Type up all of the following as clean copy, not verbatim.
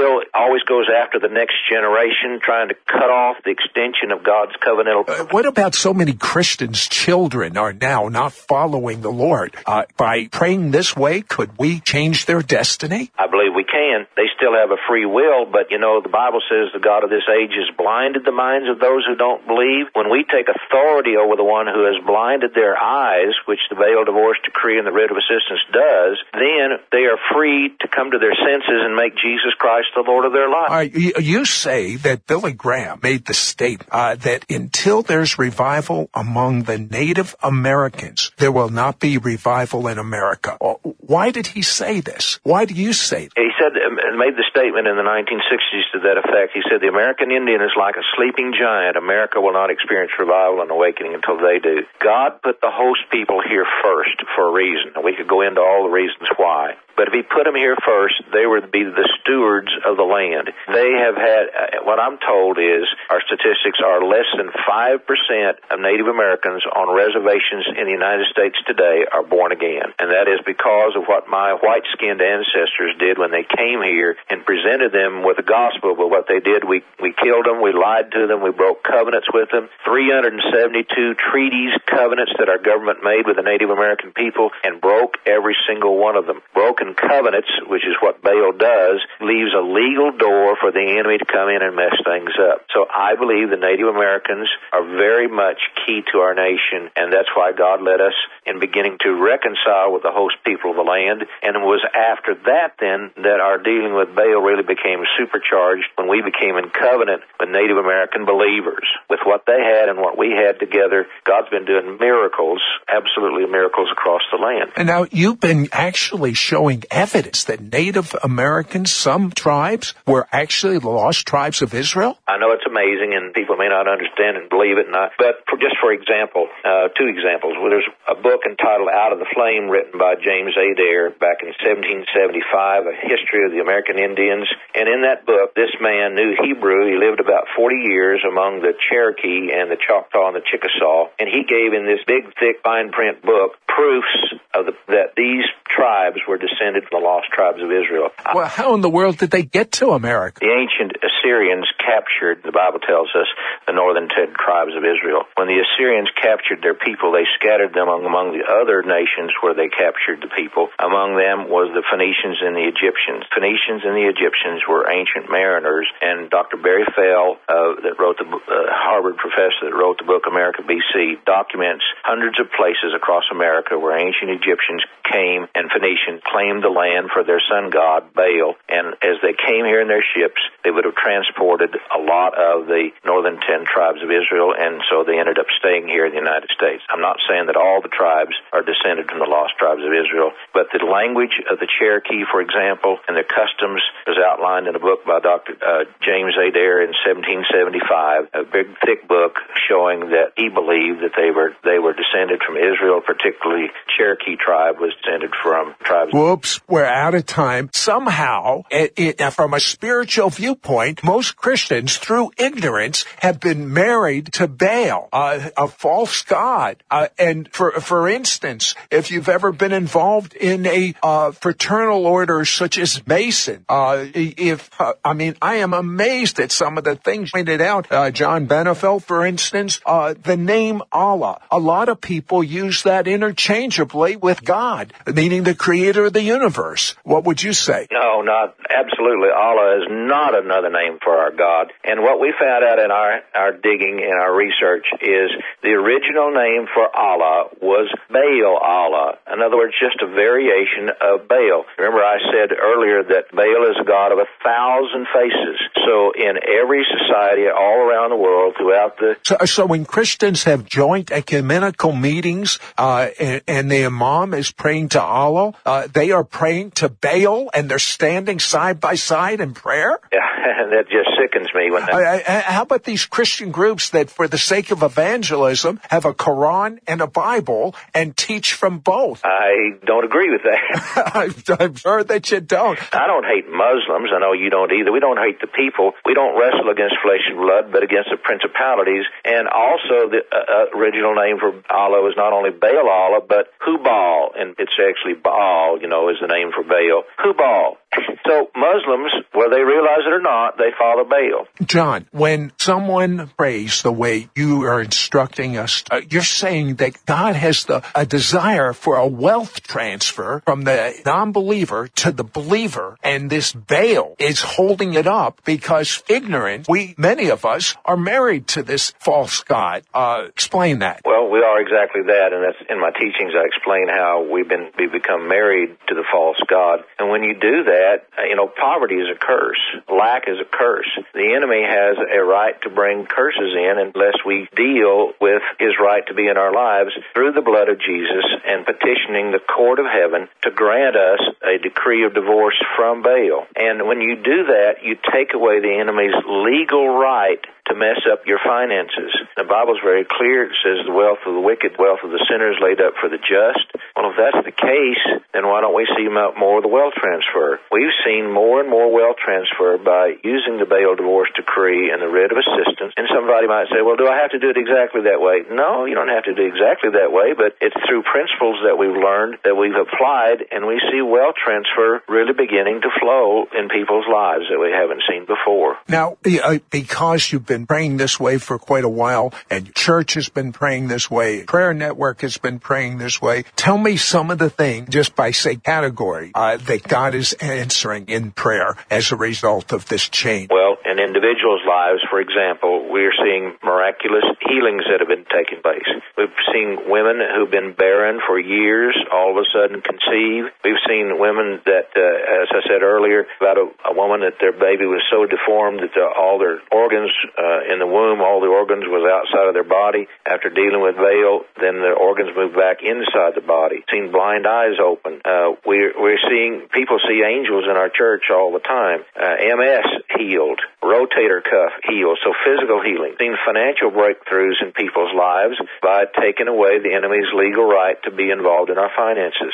Baal always goes after the next generation, trying to cut off the extension of God's covenantal. What about so many Christians' children are now not following the Lord? By praying this way, could we change their destiny? I believe we can. They still have a free will, but the Bible says the God of this age has blinded the minds of those who don't believe. When we take authority over the one who has blinded their eyes, which the Baal divorce decree and the writ of assistance does, then they are free to come to their senses and make Jesus Christ the Lord of their life. You say that Billy Graham made the statement that until there's revival among the Native Americans, there will not be revival in America. Why did he say this? Why do you say that? He said, made the statement in the 1960s to that effect. He said, the American Indian is like a sleeping giant. America will not experience revival and awakening until they do. God put the host people here first for a reason. We could go into all the reasons why. But if he put them here first, they would be the stewards of the land. They have had, what I'm told is, our statistics are less than 5% of Native Americans on reservations in the United States today are born again. And that is because of what my white-skinned ancestors did when they came here and presented them with the gospel. But what they did, we killed them, we lied to them, we broke covenants with them. 372 treaties, covenants that our government made with the Native American people, and broke every single one of them. Broken covenants, which is what Baal does, leaves a legal door for the enemy to come in and mess things up. So I believe the Native Americans are very much key to our nation, and that's why God led us in beginning to reconcile with the host people of the land. And it was after that then that our dealing with Baal really became supercharged when we became in covenant with Native American believers. With what they had and what we had together, God's been doing miracles, absolutely miracles across the land. And now you've been actually showing evidence that Native Americans, some tribes, were actually the lost tribes of Israel? I know it's amazing, and people may not understand and believe it, but for example, two examples. Well, there's a book entitled Out of the Flame written by James Adair back in 1775, a history of the American Indians. And in that book, this man knew Hebrew. He lived about 40 years among the Cherokee and the Choctaw and the Chickasaw. And he gave in this big, thick, fine print book proofs of that these tribes were descended from the lost tribes of Israel. Well, how in the world did they get to America? The ancient Assyrians captured, the Bible tells us, the northern 10 tribes of Israel. When the Assyrians captured their people, they scattered them among the other nations where they captured the people. Among them was the Phoenicians and the Egyptians. Phoenicians and the Egyptians were ancient mariners, and Dr. Barry Fell, that wrote the Harvard professor that wrote the book America BC, documents hundreds of places across America where ancient Egyptians came and Phoenicians claimed the land for their sun god, Baal. And as they came here in their ships, they would have transported a lot of the northern 10 tribes of Israel, and so they ended up staying here in the United States. I'm not saying that all the tribes are descended from the lost tribes of Israel, but the language of the Cherokee, for example, and their customs was outlined in a book by Dr. James Adair in 1775, a big, thick book showing that he believed that they were descended from Israel, particularly Cherokee tribe was descended from tribes. Whoops, we're out of time. Somehow, from a spiritual viewpoint, most Christians, through ignorance, have been married to Baal, a false god. And for instance, if you've ever been involved in a fraternal order such as Mason, I am amazed at some of the things pointed out. John Benefeld, for instance, the name Allah. A lot of people use that interchangeably with God, meaning the creator of the universe. What would you say? No, not absolutely. Allah is not another name for our God. And what we found out in our digging and our research is the original name for Allah was Baal Allah. In other words, just a variation of Baal. Remember I said earlier that Baal is a god of 1,000 faces. So in every society all around the world throughout the... So when Christians have joint ecumenical meetings and the imam is praying to Allah, they are praying to Baal and they're standing side by side in prayer? Yeah, that just sickens me. How about these Christian groups that, for the sake of evangelism, have a Quran and a Bible and teach from both? I don't agree with that. I'm sure that you don't. I don't hate Muslims. I know you don't either. We don't hate the people. We don't wrestle against flesh and blood, but against the principalities. And also, the original name for Allah was not only Baal Allah, but Hubal. And it's actually Baal, is the name for Baal. Hubal. So Muslims, whether they realize it or not, they follow Baal. John, when someone prays the way you are instructing us, you're saying that God has a desire for a wealth transfer from the non-believer to the believer, and this Baal is holding it up because ignorant. Many of us are married to this false god. Explain that. Well, we are exactly that, and that's in my teachings. I explain how we become married to the false god, and when you do that, poverty is a curse. Lack is a curse. The enemy has a right to bring curses in unless we deal with his right to be in our lives through the blood of Jesus and petitioning the court of heaven to grant us a decree of divorce from Baal. And when you do that, you take away the enemy's legal right to mess up your finances. The Bible's very clear. It says the wealth of the wicked, wealth of the sinner is laid up for the just. Well, if that's the case, then why don't we see more of the wealth transfer? We've seen more and more wealth transfer by using the Baal divorce decree and the writ of assistance. And somebody might say, well, do I have to do it exactly that way? No, you don't have to do it exactly that way, but it's through principles that we've learned, that we've applied, and we see wealth transfer really beginning to flow in people's lives that we haven't seen before. Now, because you've been praying this way for quite a while, and church has been praying this way, Prayer Network has been praying this way, tell me some of the things, just by, say, category, that God is answering in prayer as a result of this change. Well, in individuals' lives, for example, we're seeing miraculous healings that have been taking place. We've seen women who've been barren for years all of a sudden conceive. We've seen women that, as I said earlier, about a woman that their baby was so deformed that all their organs in the womb, all the organs was outside of their body. After dealing with Baal, then the organs moved back inside the body. Seen blind eyes open. We're seeing people see angels in our church all the time. MS healed. Rotator cuff healed. So physical healing. Seen financial breakthroughs in people's lives by taking away the enemy's legal right to be involved in our finances.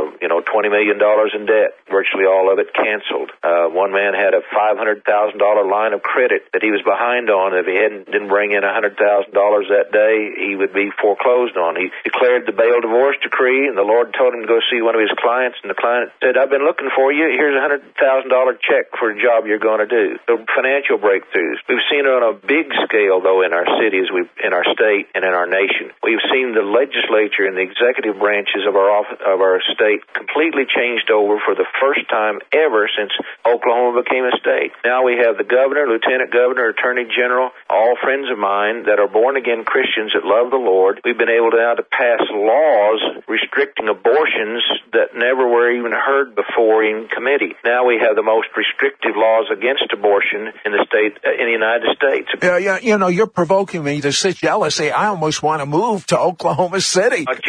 $20 million in debt, virtually all of it canceled. One man had a $500,000 line of credit that he was behind on. If he didn't bring in $100,000 that day, he would be foreclosed on. He declared the Baal divorce decree, and the Lord told him to go see one of his clients, and the client said, I've been looking for you. Here's a $100,000 check for a job you're going to do. So financial breakthroughs. We've seen it on a big scale, though, in our cities, in our state, and in our nation. We've seen the legislature and the executive branches of our state completely changed over for the first time ever since Oklahoma became a state. Now we have the governor, lieutenant governor, attorney general, all friends of mine that are born-again Christians that love the Lord. We've been able now to pass laws restricting abortions that never were even heard before in committee. Now we have the most restrictive laws against abortion in the United States. Yeah, you're provoking me to sit jealous. I almost want to move to Oklahoma City. I'll do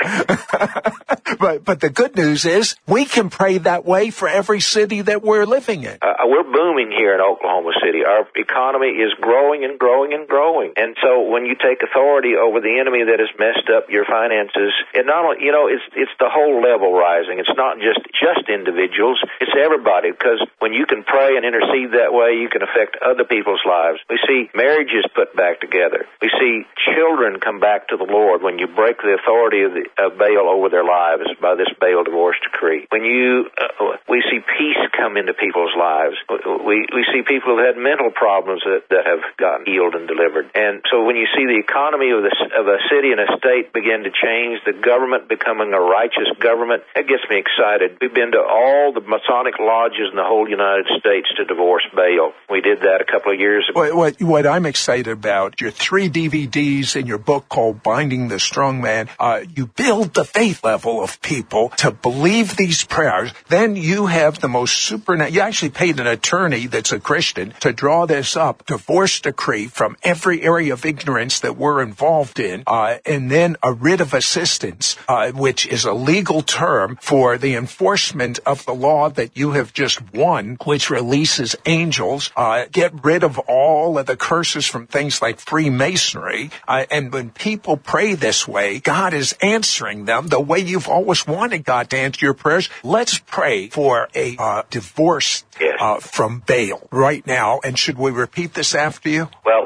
that. But the good news is we can pray that way for every city that we're living in. We're booming here in Oklahoma City. Our economy is growing and growing and growing. And so when you take authority over the enemy that has messed up your finances, it not only, it's the whole level rising. It's not just individuals. It's everybody, because when you can pray and intercede that way, you can affect other people's lives. We see marriages put back together. We see children come back to the Lord when you break the authority of Baal over their lives by this Baal divorce decree. When we see peace come into people's lives. We see people who had mental problems that have gotten healed and delivered. And so when you see the economy of a city and a state begin to change, the government becoming a righteous government, that gets me excited. We've been to all the Masonic lodges in the whole United States to divorce Baal. We did that a couple of years ago. What I'm excited about, your 3 DVDs in your book called Binding the Strong Man, you build the faith level of people to believe these prayers. Then you have the most supernatural. You actually paid an attorney that's a Christian to draw this up, divorce decree from every area of ignorance that we're involved in, and then a writ of assistance, which is a legal term for the enforcement of the law that you have just won, which releases angels, get rid of all of the curses from things like Freemasonry. And when people pray this way, God is answering them the way you've always wanted God to answer your prayers. Let's pray for a divorce from Baal right now. And should we repeat this after you? Well,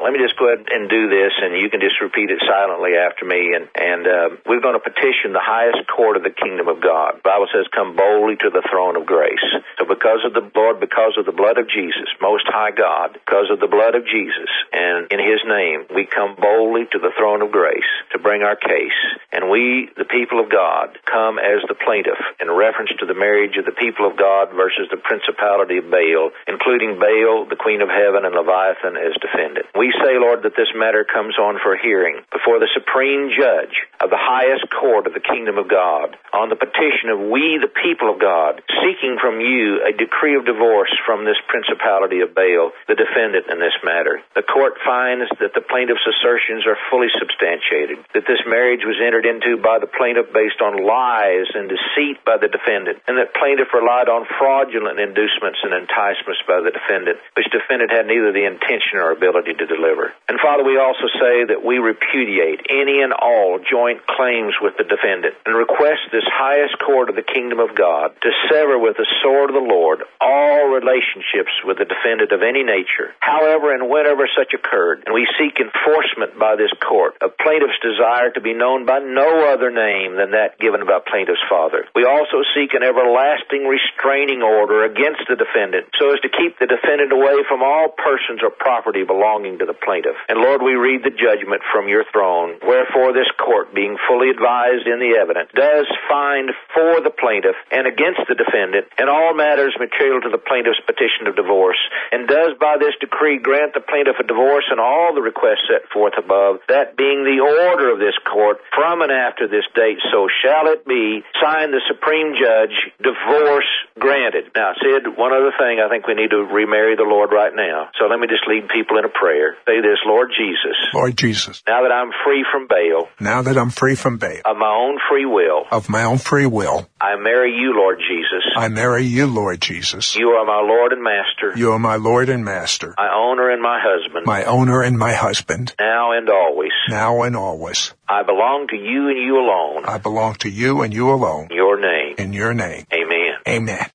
let me just go ahead and do this, and you can just repeat it silently after me. And we're going to petition the highest court of the kingdom of God. The Bible says, come boldly to the throne of grace. So because of the Lord, because of the blood of Jesus, Most High God, because of the blood of Jesus, and in His name, we come boldly to the throne of grace to bring our case. And we, the people of God, come as the plaintiff in reference to the marriage of the people of God versus the principality of Baal, including Baal, the queen of heaven, and Leviathan as defendant. We say, Lord, that this matter comes on for hearing before the supreme judge of the highest court of the kingdom of God on the petition of we, the people of God, seeking from you a decree of divorce from this principality of Baal, the defendant in this matter. The court finds that the plaintiff's assertions are fully substantiated, that this marriage was entered into by the plaintiff based on lies and deceit by the defendant, and that plaintiff relied on fraudulent inducements and enticements by the defendant, which defendant had neither the intention or ability to deliver. And Father, we also say that we repudiate any and all joint claims with the defendant and request this highest court of the kingdom of God to sever with the sword of the Lord all relationships with the defendant of any nature, however and whenever such occurred. And we seek enforcement by this court of plaintiff's desire to be known by no other name than that given by plaintiff's father. We also seek an everlasting restraining order against the defendant so as to keep the defendant away from all persons or property belonging to the plaintiff. And Lord, we read the judgment from your throne. Wherefore this court, being fully advised in the evidence, does find for the plaintiff and against the defendant in all matters material to the plaintiff's petition of divorce, and does by this decree grant the plaintiff a divorce and all the requests set forth above, that being the order of this court from and after this date, so shall it be. Signed the supreme judge, divorce granted. Now, Sid, one other thing, I think we need to remarry the Lord right now. So let me just lead people in a prayer. Say this, Lord Jesus. Lord Jesus. Now that I'm free from Baal. Now that I'm free from Baal. Of my own free will. Of my own free will. I marry you, Lord Jesus. I marry you, Lord Jesus. You are my Lord and Master. You are my Lord and Master. My owner and my husband. My owner and my husband. Now and always. Now and always. I belong to you and you alone. I belong to you and you alone. In your name. In your name. Amen. Amen.